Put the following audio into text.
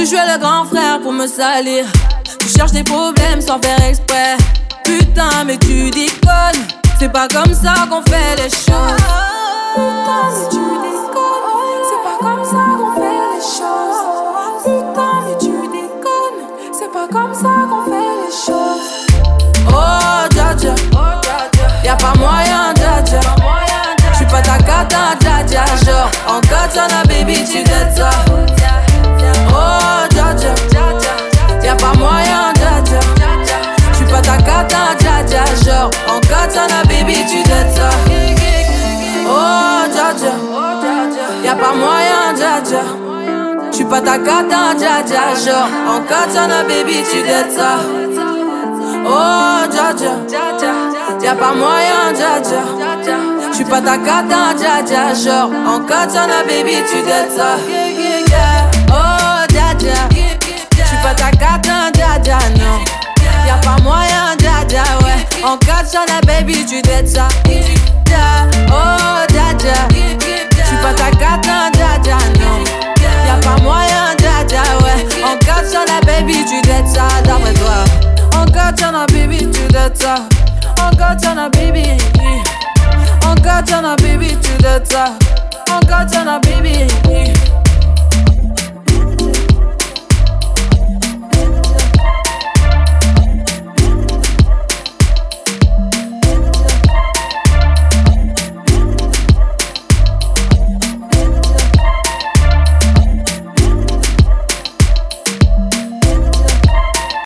jouais le grand frère pour me salir. Tu cherches des problèmes sans faire exprès. Putain mais tu déconnes. C'est pas comme ça qu'on fait les choses. Putain mais tu déconnes. C'est pas comme ça qu'on fait les choses. Putain mais tu déconnes. C'est pas comme ça qu'on fait les choses. Oh dja dja, y'a pas moyen dja dja. J'suis pas ta cata dja dja. Genre en katana baby tu dettes ça. Oh dja dja, y'a pas moyen dja dja. J'suis pas ta cata dja dja. Genre en katana baby tu dettes ça. Oh dja dja, y'a pas moyen dja dja. J'suis pas ta cata dja dja. Genre en katana baby tu dettes ça. Oh dja dja, y'a pas moyen dja dja. J'suis pas ta cata dja dja. Genre en katana baby tu dettes ça. Oh dja dja, j'suis pas ta cata dja dja non. Y'a pas moyen dja dja ouais. En katana baby tu dettes ça. Oh dja dja, j'suis pas ta cata dja dja non. Y'a pas moyen dja dja ouais. En katana baby tu dettes ça d'après toi. En katana baby tu dettes ça. En katana baby. En katana baby tu dettes ça. En katana baby.